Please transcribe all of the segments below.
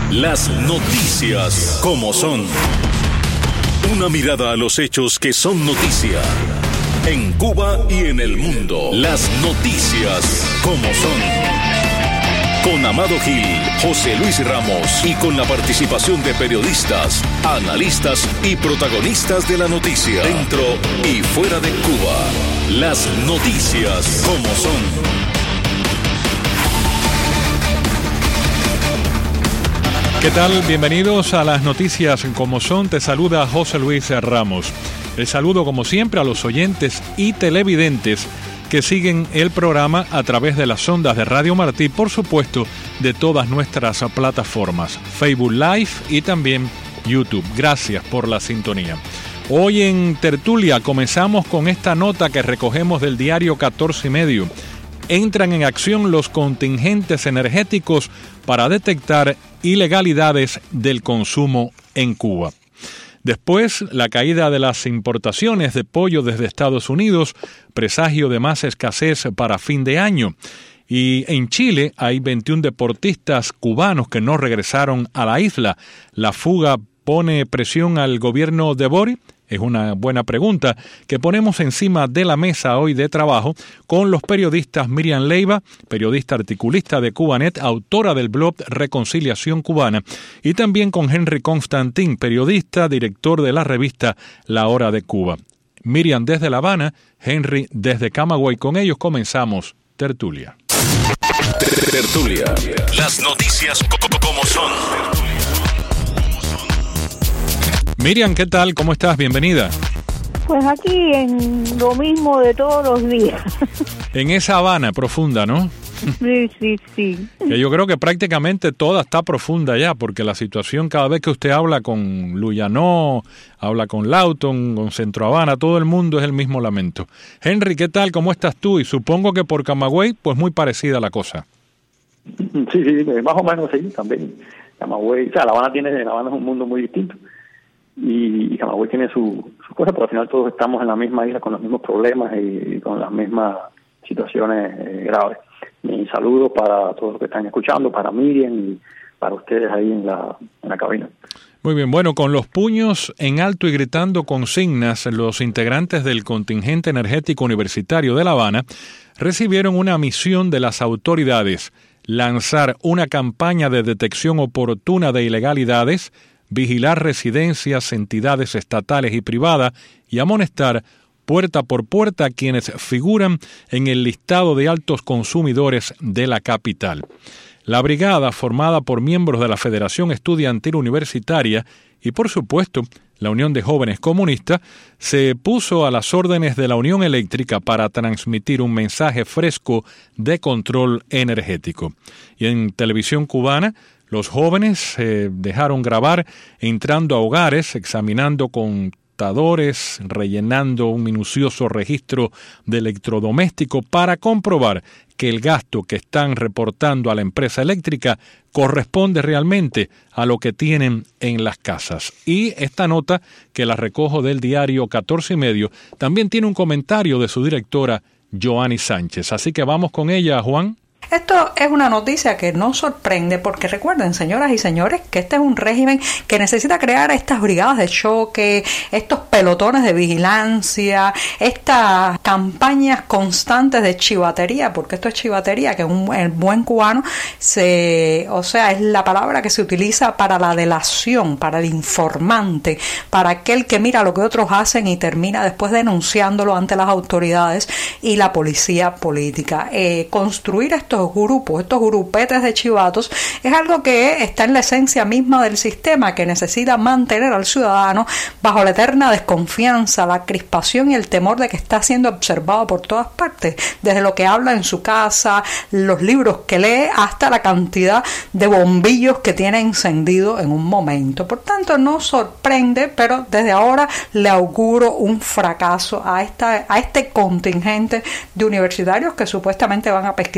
Las noticias como son. Una mirada a los hechos que son noticia. En Cuba y en el mundo. Las noticias como son. Con Amado Gil, José Luis Ramos y con la participación de periodistas, analistas y protagonistas de la noticia. Dentro y fuera de Cuba. Las noticias como son. ¿Qué tal? Bienvenidos a las noticias como son. Te saluda José Luis Ramos. El saludo como siempre a los oyentes y televidentes que siguen el programa a través de las ondas de Radio Martí, por supuesto, de todas nuestras plataformas, Facebook Live y también YouTube. Gracias por la sintonía. Hoy en Tertulia comenzamos con esta nota que recogemos del diario 14 y medio. Entran en acción los contingentes energéticos para detectar ilegalidades del consumo en Cuba. Después, la caída de las importaciones de pollo desde Estados Unidos, presagio de más escasez para fin de año. Y en Chile hay 21 deportistas cubanos que no regresaron a la isla. ¿La fuga pone presión al gobierno de Boric? Es una buena pregunta que ponemos encima de la mesa hoy de trabajo con los periodistas Miriam Leiva, periodista articulista de Cubanet, autora del blog Reconciliación Cubana, y también con Henry Constantin, periodista, director de la revista La Hora de Cuba. Miriam desde La Habana, Henry desde Camagüey. Con ellos comenzamos Tertulia. Tertulia. Las noticias como son. Miriam, ¿qué tal? ¿Cómo estás? Bienvenida. Pues aquí en lo mismo de todos los días. En esa Habana profunda, ¿no? Sí. Que yo creo que prácticamente toda está profunda ya, porque la situación cada vez que usted habla con Luyanó, habla con Lawton, con Centro Habana, todo el mundo es el mismo lamento. Henry, ¿qué tal? ¿Cómo estás tú? Y supongo que por Camagüey, pues muy parecida la cosa. Sí, más o menos sí, también. Camagüey, o sea, La Habana es un mundo muy distinto. Y Camagüey tiene sus cosas, pero al final todos estamos en la misma isla con los mismos problemas y con las mismas situaciones graves. Mi saludo para todos los que están escuchando, para Miriam y para ustedes ahí en la cabina. Muy bien, bueno, con los puños en alto y gritando consignas, los integrantes del contingente energético universitario de La Habana recibieron una misión de las autoridades: lanzar una campaña de detección oportuna de ilegalidades, vigilar residencias, entidades estatales y privadas y amonestar puerta por puerta a quienes figuran en el listado de altos consumidores de la capital. La brigada, formada por miembros de la Federación Estudiantil Universitaria y, por supuesto, la Unión de Jóvenes Comunistas, se puso a las órdenes de la Unión Eléctrica para transmitir un mensaje fresco de control energético. Y en televisión cubana, los jóvenes se dejaron grabar entrando a hogares, examinando contadores, rellenando un minucioso registro de electrodoméstico para comprobar que el gasto que están reportando a la empresa eléctrica corresponde realmente a lo que tienen en las casas. Y esta nota, que la recojo del diario 14 y medio, también tiene un comentario de su directora, Joanny Sánchez. Así que vamos con ella, Juan. Esto es una noticia que no sorprende porque recuerden, señoras y señores, que este es un régimen que necesita crear estas brigadas de choque, estos pelotones de vigilancia, estas campañas constantes de chivatería, porque esto es chivatería, que el buen cubano es la palabra que se utiliza para la delación, para el informante, para aquel que mira lo que otros hacen y termina después denunciándolo ante las autoridades y la policía política. Construir estos grupetes de chivatos es algo que está en la esencia misma del sistema, que necesita mantener al ciudadano bajo la eterna desconfianza, la crispación y el temor de que está siendo observado por todas partes, desde lo que habla en su casa, los libros que lee, hasta la cantidad de bombillos que tiene encendido en un momento. Por tanto, no sorprende, pero desde ahora le auguro un fracaso a este contingente de universitarios que supuestamente van a pesquisar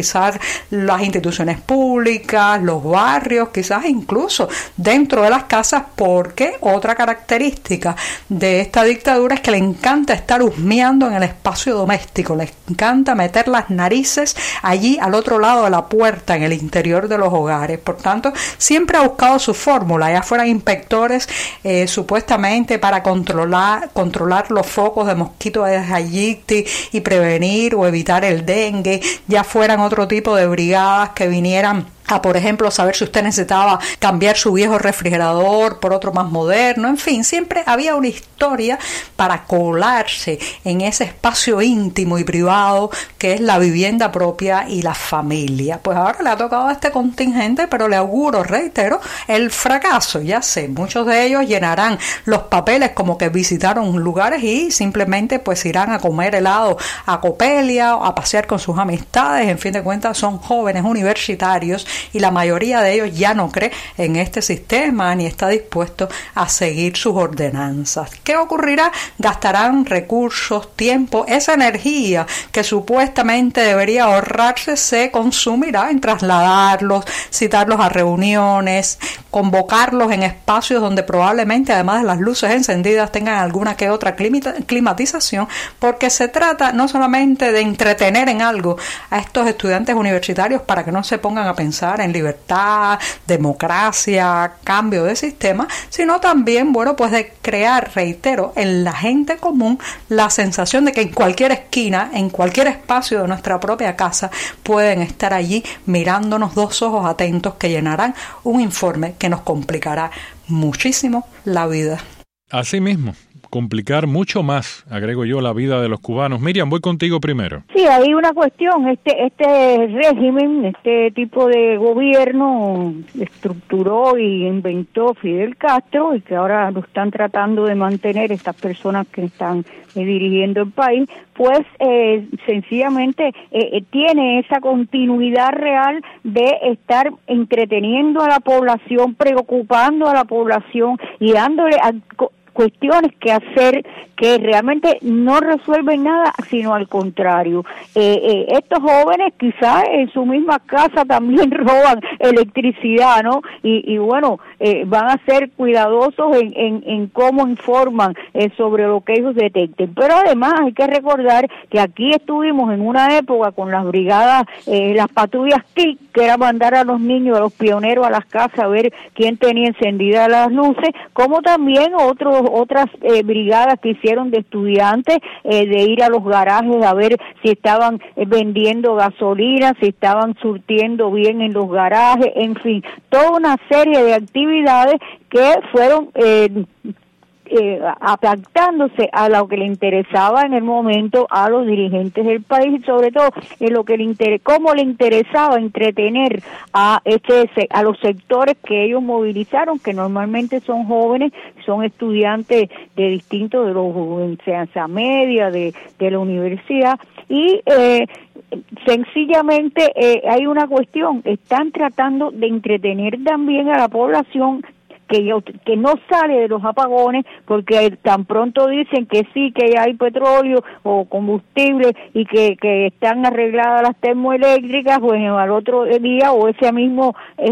las instituciones públicas, los barrios, quizás incluso dentro de las casas, porque otra característica de esta dictadura es que le encanta estar husmeando en el espacio doméstico, le encanta meter las narices allí al otro lado de la puerta, en el interior de los hogares. Por tanto, siempre ha buscado su fórmula, ya fueran inspectores supuestamente para controlar los focos de mosquito de Aegypti y prevenir o evitar el dengue, ya fueran otro tipo de brigadas que vinieran a, por ejemplo, saber si usted necesitaba cambiar su viejo refrigerador por otro más moderno. En fin, siempre había una historia para colarse en ese espacio íntimo y privado que es la vivienda propia y la familia. Pues ahora le ha tocado a este contingente, pero le auguro, reitero, el fracaso. Ya sé, muchos de ellos llenarán los papeles como que visitaron lugares y simplemente pues irán a comer helado a Copelia o a pasear con sus amistades. En fin de cuentas, son jóvenes universitarios y la mayoría de ellos ya no cree en este sistema ni está dispuesto a seguir sus ordenanzas. ¿Qué ocurrirá? Gastarán recursos, tiempo, esa energía que supuestamente debería ahorrarse se consumirá en trasladarlos, citarlos a reuniones, convocarlos en espacios donde probablemente, además de las luces encendidas, tengan alguna que otra climatización, porque se trata no solamente de entretener en algo a estos estudiantes universitarios para que no se pongan a pensar en libertad, democracia, cambio de sistema, sino también, bueno, pues de crear, reitero, en la gente común la sensación de que en cualquier esquina, en cualquier espacio de nuestra propia casa, pueden estar allí mirándonos dos ojos atentos que llenarán un informe que nos complicará muchísimo la vida. Así mismo, complicar mucho más, agrego yo, la vida de los cubanos. Miriam, voy contigo primero. Sí, hay una cuestión, este régimen, este tipo de gobierno estructuró y inventó Fidel Castro y que ahora lo están tratando de mantener estas personas que están dirigiendo el país, pues sencillamente tiene esa continuidad real de estar entreteniendo a la población, preocupando a la población y dándole cuestiones que hacer que realmente no resuelven nada, sino al contrario. Estos jóvenes quizás en su misma casa también roban electricidad, ¿no? Y bueno, van a ser cuidadosos en cómo informan sobre lo que ellos detecten. Pero además hay que recordar que aquí estuvimos en una época con las brigadas, las patrullas KIC, que era mandar a los niños, a los pioneros a las casas a ver quién tenía encendidas las luces, como también otras brigadas que hicieron de estudiantes, de ir a los garajes a ver si estaban vendiendo gasolina, si estaban surtiendo bien en los garajes, en fin, toda una serie de actividades que fueron adaptándose a lo que le interesaba en el momento a los dirigentes del país y sobre todo en lo que cómo le interesaba entretener a los sectores que ellos movilizaron, que normalmente son jóvenes, son estudiantes de distintos, de los enseñanza media, de la universidad y sencillamente hay una cuestión, están tratando de entretener también a la población que no sale de los apagones, porque tan pronto dicen que sí, que ya hay petróleo o combustible y que están arregladas las termoeléctricas, pues al otro día o ese mismo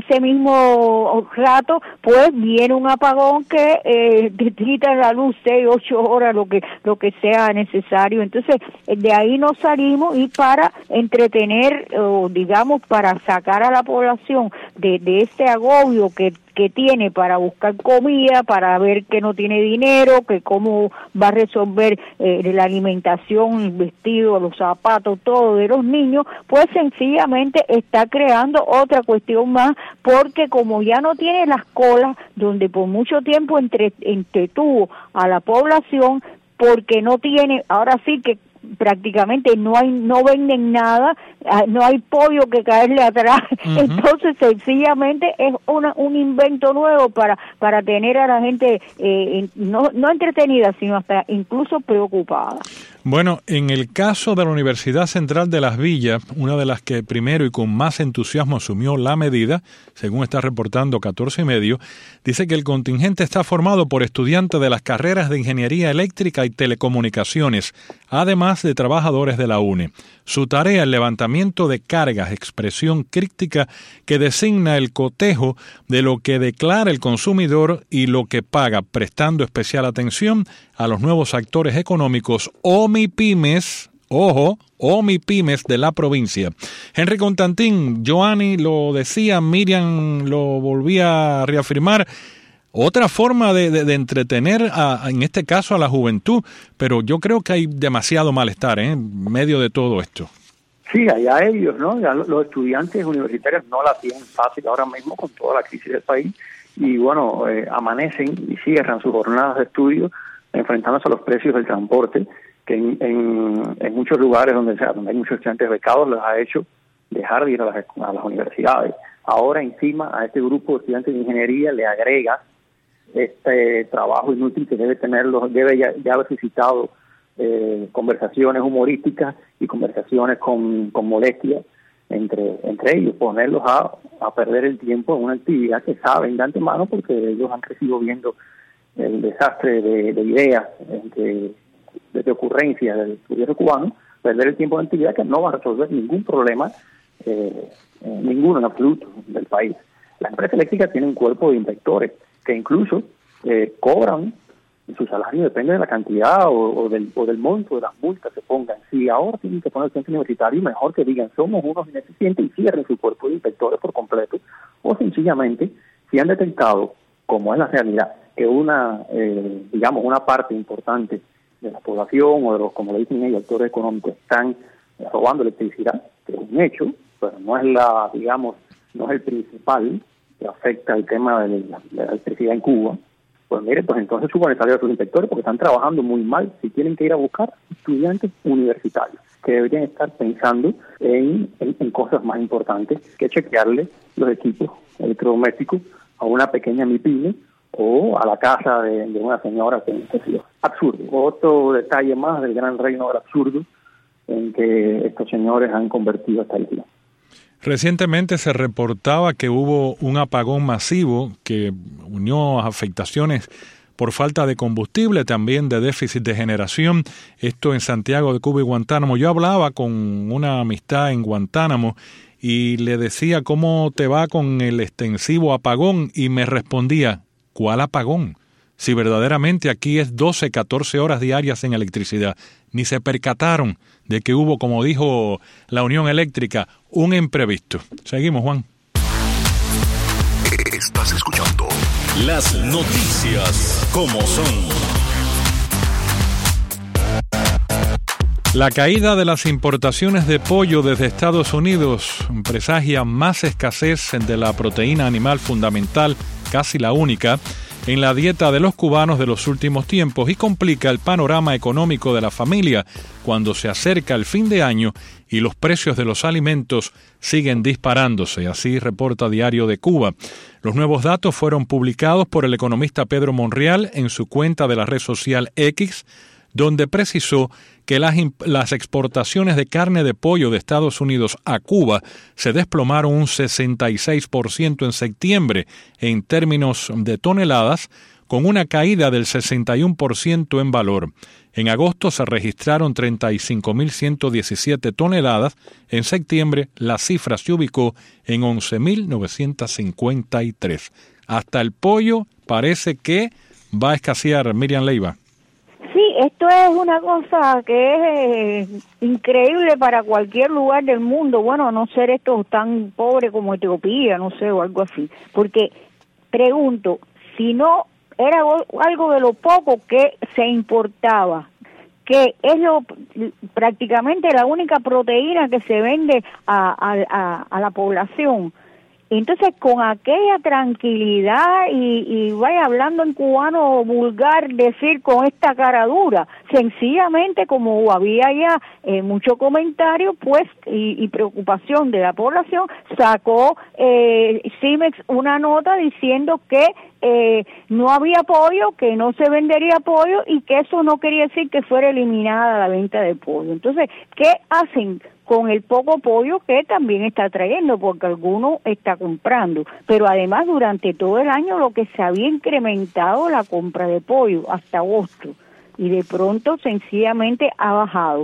rato, pues viene un apagón que te quita la luz 6, 8 horas, lo que sea necesario. Entonces, de ahí nos salimos y para entretener, o digamos, para sacar a la población de este agobio que tiene para buscar comida, para ver que no tiene dinero, que cómo va a resolver la alimentación, el vestido, los zapatos, todo de los niños, pues sencillamente está creando otra cuestión más, porque como ya no tiene las colas, donde por mucho tiempo entretuvo a la población, porque no tiene, ahora sí que prácticamente no venden nada, no hay pollo que caerle atrás. Uh-huh. Entonces sencillamente es un invento nuevo para tener a la gente no entretenida, sino hasta incluso preocupada. Bueno, en el caso de la Universidad Central de Las Villas, una de las que primero y con más entusiasmo asumió la medida, según está reportando 14 y medio, dice que el contingente está formado por estudiantes de las carreras de Ingeniería Eléctrica y Telecomunicaciones, además más de trabajadores de la UNE. Su tarea, el levantamiento de cargas, expresión crítica que designa el cotejo de lo que declara el consumidor y lo que paga, prestando especial atención a los nuevos actores económicos o MIPYMES, ojo, o MIPYMES de la provincia. Henry Constantín, Joanny lo decía, Miriam lo volvía a reafirmar, otra forma de entretener, en este caso, a la juventud, pero yo creo que hay demasiado malestar en medio de todo esto. Sí, allá ellos, ¿no? Ya los estudiantes universitarios no la tienen fácil ahora mismo con toda la crisis del país y, bueno, amanecen y cierran sus jornadas de estudio enfrentándose a los precios del transporte, que en muchos lugares donde hay muchos estudiantes becados les ha hecho dejar de ir a las universidades. Ahora, encima, a este grupo de estudiantes de ingeniería le agrega este trabajo inútil que debe ya haber suscitado conversaciones humorísticas y conversaciones con molestia entre ellos, ponerlos a perder el tiempo en una actividad que saben de antemano porque ellos han crecido viendo el desastre de ideas, de ocurrencias del gobierno cubano, perder el tiempo en actividad que no va a resolver ningún problema, ninguno en absoluto del país. La empresa eléctrica tiene un cuerpo de inspectores que incluso cobran, su salario depende de la cantidad o del monto de las multas que pongan. Si ahora tienen que poner el centro universitario, mejor que digan somos unos ineficientes y cierren su cuerpo de inspectores por completo, o sencillamente, si han detectado, como es la realidad, que una parte importante de la población o de los, como le dicen ellos, actores económicos están robando electricidad, que es un hecho, pero no es no es el principal que afecta el tema de la electricidad en Cuba, pues mire, pues entonces suban el salario a sus inspectores porque están trabajando muy mal si tienen que ir a buscar estudiantes universitarios que deberían estar pensando en cosas más importantes que chequearle los equipos electrodomésticos a una pequeña MIPYME o a la casa de una señora que es absurdo. Otro detalle más del gran reino del absurdo en que estos señores han convertido esta isla. Recientemente se reportaba que hubo un apagón masivo que unió afectaciones por falta de combustible, también de déficit de generación, esto en Santiago de Cuba y Guantánamo. Yo hablaba con una amistad en Guantánamo y le decía cómo te va con el extensivo apagón y me respondía, ¿cuál apagón? Si verdaderamente aquí es 12, 14 horas diarias sin electricidad. Ni se percataron de que hubo, como dijo la Unión Eléctrica, un imprevisto. Seguimos, Juan. Estás escuchando las noticias como son. La caída de las importaciones de pollo desde Estados Unidos presagia más escasez de la proteína animal fundamental, casi la única, en la dieta de los cubanos de los últimos tiempos y complica el panorama económico de la familia cuando se acerca el fin de año y los precios de los alimentos siguen disparándose, así reporta Diario de Cuba. Los nuevos datos fueron publicados por el economista Pedro Monreal en su cuenta de la red social X, donde precisó que las exportaciones de carne de pollo de Estados Unidos a Cuba se desplomaron un 66% en septiembre en términos de toneladas, con una caída del 61% en valor. En agosto se registraron 35.117 toneladas. En septiembre la cifra se ubicó en 11.953. Hasta el pollo parece que va a escasear, Miriam Leiva. Sí, esto es una cosa que es increíble para cualquier lugar del mundo. Bueno, a no ser esto tan pobre como Etiopía, no sé, o algo así. Porque, pregunto, si no era algo de lo poco que se importaba, que es prácticamente la única proteína que se vende a la población. Entonces, con aquella tranquilidad y vaya hablando en cubano vulgar, decir con esta cara dura, sencillamente como había ya mucho comentario pues y preocupación de la población, sacó Cimex una nota diciendo que no había pollo, que no se vendería pollo y que eso no quería decir que fuera eliminada la venta de pollo. Entonces, ¿qué hacen con el poco pollo que también está trayendo? Porque alguno está comprando. Pero además, durante todo el año lo que se había incrementado la compra de pollo hasta agosto. Y de pronto sencillamente ha bajado.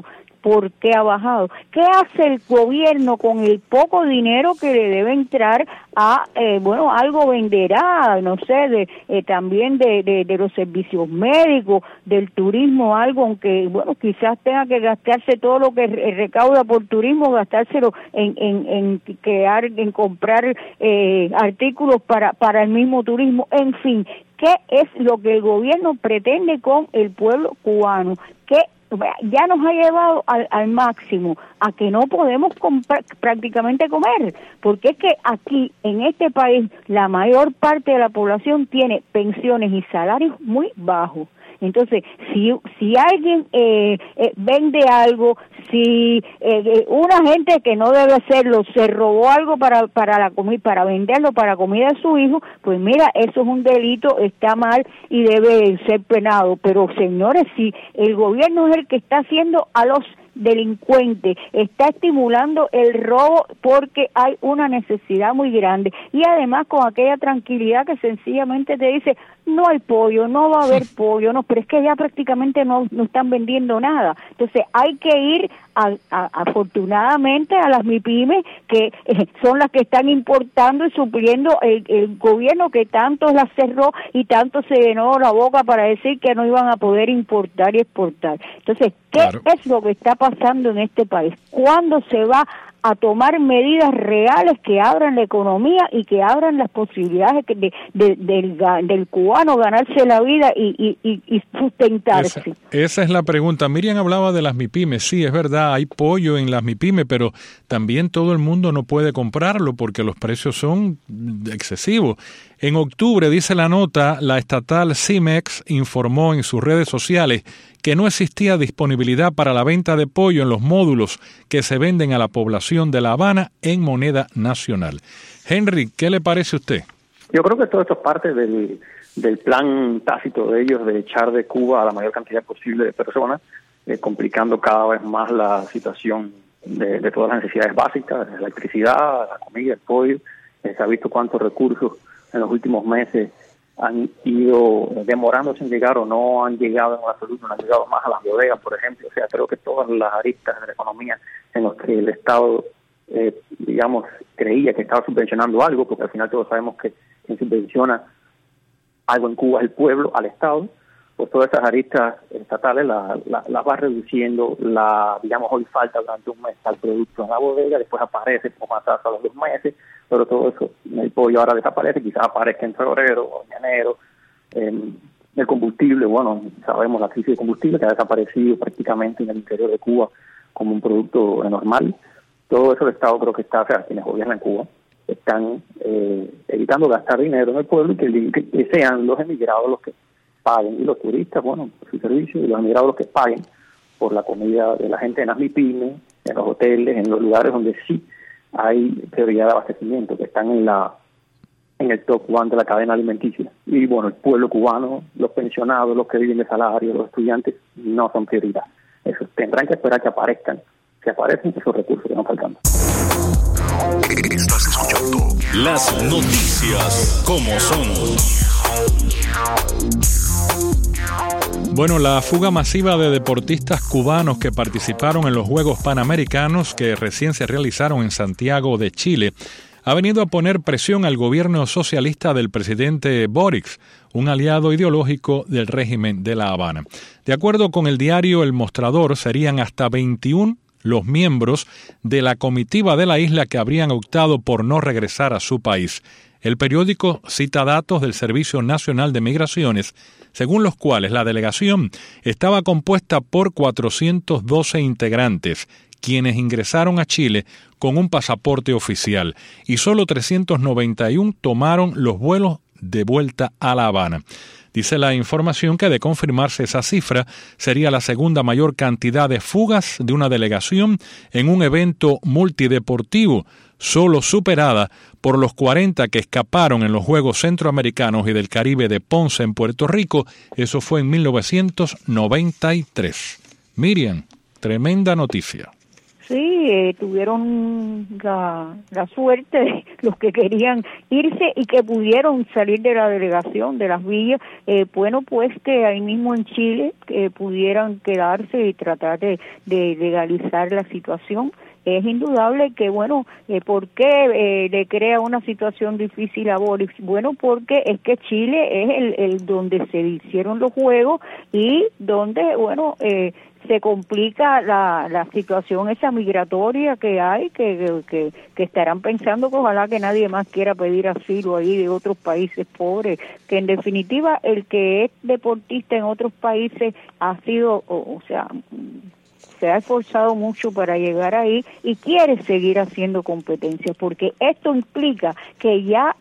¿por qué ha bajado? ¿Qué hace el gobierno con el poco dinero que le debe entrar a, algo venderá, no sé, también de los servicios médicos, del turismo, algo, aunque, quizás tenga que gastarse todo lo que recauda por turismo, gastárselo en comprar artículos para el mismo turismo, en fin. ¿Qué es lo que el gobierno pretende con el pueblo cubano? Que ya nos ha llevado al máximo, a que no podemos prácticamente comer, porque es que aquí, en este país, la mayor parte de la población tiene pensiones y salarios muy bajos. Entonces, si alguien vende algo, si una gente que no debe hacerlo se robó algo para la comida, para venderlo para comida de su hijo, pues mira, eso es un delito, está mal y debe ser penado. Pero señores, si el gobierno es el que está haciendo a los delincuentes, está estimulando el robo porque hay una necesidad muy grande, y además con aquella tranquilidad que sencillamente te dice, no hay pollo, no va a haber pollo, no, pero es que ya prácticamente no están vendiendo nada. Entonces hay que ir afortunadamente a las MIPYMES, que son las que están importando y supliendo el gobierno que tanto las cerró y tanto se llenó la boca para decir que no iban a poder importar y exportar. Entonces, ¿qué es lo que está pasando en este país? ¿Cuándo se va a tomar medidas reales que abran la economía y que abran las posibilidades del cubano ganarse la vida y sustentarse? Esa es la pregunta. Miriam hablaba de las MIPYMES. Sí, es verdad, hay pollo en las MIPYMES, pero también todo el mundo no puede comprarlo porque los precios son excesivos. En octubre, dice la nota, la estatal CIMEX informó en sus redes sociales que no existía disponibilidad para la venta de pollo en los módulos que se venden a la población de La Habana en moneda nacional. Henry, ¿qué le parece a usted? Yo creo que todo esto es parte del plan tácito de ellos de echar de Cuba a la mayor cantidad posible de personas, complicando cada vez más la situación de todas las necesidades básicas, la electricidad, la comida, el pollo. Se ha visto cuántos recursos en los últimos meses han ido demorándose en llegar o no han llegado en absoluto, no han llegado más a las bodegas, por ejemplo. O sea, creo que todas las aristas de la economía en las que el Estado, creía que estaba subvencionando algo, porque al final todos sabemos que quien subvenciona algo en Cuba es el pueblo al Estado, pues todas esas aristas estatales las va reduciendo. Hoy falta durante un mes al producto en la bodega, después aparece como más a los 2 meses, pero todo eso, el pollo ahora desaparece, quizás aparezca en febrero o en enero. El combustible, sabemos la crisis de combustible que ha desaparecido prácticamente en el interior de Cuba como un producto normal. Todo eso el Estado creo que está, quienes gobiernan Cuba, están evitando gastar dinero en el pueblo y que sean los emigrados los que paguen, y los turistas, por su servicio, y los emigrados los que paguen por la comida de la gente en las MIPYMES, en los hoteles, en los lugares donde sí hay prioridad de abastecimiento, que están en el top 1 de la cadena alimenticia. Y el pueblo cubano, los pensionados, los que viven de salario, los estudiantes, no son prioridad. Eso tendrán que esperar que aparezcan. Si aparecen esos recursos que no faltan. Estás escuchando las noticias como son. Bueno, la fuga masiva de deportistas cubanos que participaron en los Juegos Panamericanos que recién se realizaron en Santiago de Chile ha venido a poner presión al gobierno socialista del presidente Boric, un aliado ideológico del régimen de La Habana. De acuerdo con el diario El Mostrador, serían hasta 21 los miembros de la comitiva de la isla que habrían optado por no regresar a su país. El periódico cita datos del Servicio Nacional de Migraciones, según los cuales la delegación estaba compuesta por 412 integrantes, quienes ingresaron a Chile con un pasaporte oficial, y solo 391 tomaron los vuelos de vuelta a La Habana. Dice la información que de confirmarse esa cifra sería la segunda mayor cantidad de fugas de una delegación en un evento multideportivo, solo superada por los 40 que escaparon en los Juegos Centroamericanos y del Caribe de Ponce en Puerto Rico. Eso fue en 1993. Miriam, tremenda noticia. Sí, tuvieron la suerte de los que querían irse y que pudieron salir de la delegación, de las villas, bueno, pues que ahí mismo en Chile pudieran quedarse y tratar de legalizar la situación. Es indudable que, bueno, ¿por qué le crea una situación difícil a Boris? Bueno, porque es que Chile es el donde se hicieron los juegos y donde, bueno, se complica la situación esa migratoria que hay, que estarán pensando que ojalá que nadie más quiera pedir asilo ahí de otros países pobres, que en definitiva el que es deportista en otros países ha sido, o sea, se ha esforzado mucho para llegar ahí y quiere seguir haciendo competencias, porque esto implica que ya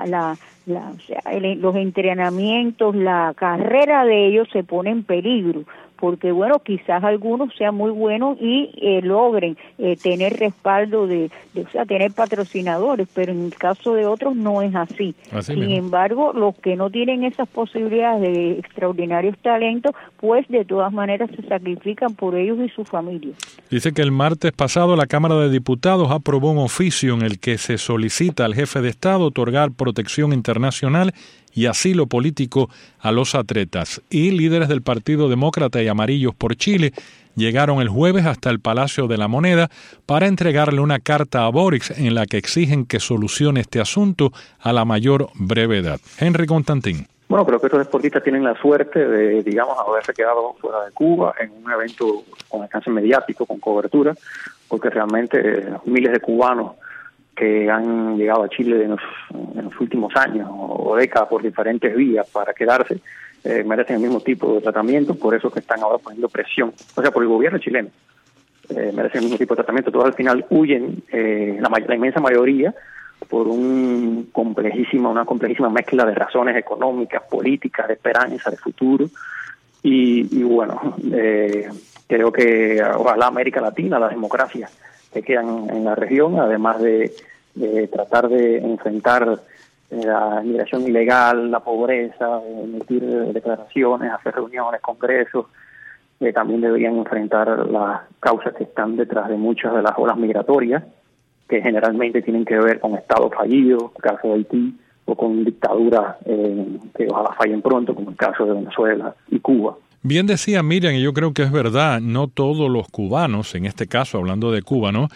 o sea, los entrenamientos, la carrera de ellos se pone en peligro, porque bueno, quizás algunos sean muy buenos y logren tener respaldo o sea, tener patrocinadores, pero en el caso de otros no es así. Sin embargo, los que no tienen esas posibilidades de extraordinarios talentos, pues de todas maneras se sacrifican por ellos y su familia. Dice que el martes pasado la Cámara de Diputados aprobó un oficio en el que se solicita al jefe de Estado otorgar protección internacional y asilo político a los atletas. Y líderes del Partido Demócrata y Amarillos por Chile llegaron el jueves hasta el Palacio de la Moneda para entregarle una carta a Boric en la que exigen que solucione este asunto a la mayor brevedad. Henry Constantín. Bueno, creo que estos deportistas tienen la suerte de, digamos, haberse quedado fuera de Cuba en un evento con alcance mediático, con cobertura, porque realmente miles de cubanos que han llegado a Chile en los últimos años o décadas por diferentes vías para quedarse, merecen el mismo tipo de tratamiento, por eso que están ahora poniendo presión, o sea, por el gobierno chileno, merecen el mismo tipo de tratamiento. Todos al final huyen, la inmensa mayoría, por una complejísima mezcla de razones económicas, políticas, de esperanza, de futuro, y bueno, creo que ojalá América Latina, las democracias que quedan en la región, además de tratar de enfrentar la migración ilegal, la pobreza, emitir declaraciones, hacer reuniones, congresos, también deberían enfrentar las causas que están detrás de muchas de las olas migratorias, que generalmente tienen que ver con estados fallidos, el caso de Haití, o con dictaduras que ojalá fallen pronto, como el caso de Venezuela y Cuba. Bien decía Miriam, y yo creo que es verdad, no todos los cubanos, en este caso hablando de Cuba, ¿no?,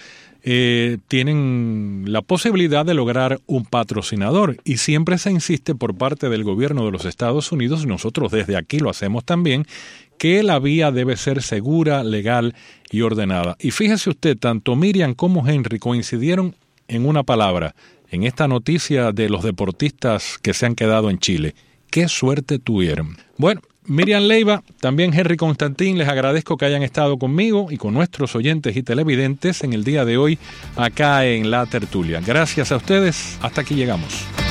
tienen la posibilidad de lograr un patrocinador, y siempre se insiste por parte del gobierno de los Estados Unidos, y nosotros desde aquí lo hacemos también, que la vía debe ser segura, legal y ordenada. Y fíjese usted, tanto Miriam como Henry coincidieron en una palabra, en esta noticia de los deportistas que se han quedado en Chile. ¡Qué suerte tuvieron! Bueno, Miriam Leiva, también Henry Constantín, les agradezco que hayan estado conmigo y con nuestros oyentes y televidentes en el día de hoy acá en La Tertulia. Gracias a ustedes, hasta aquí llegamos.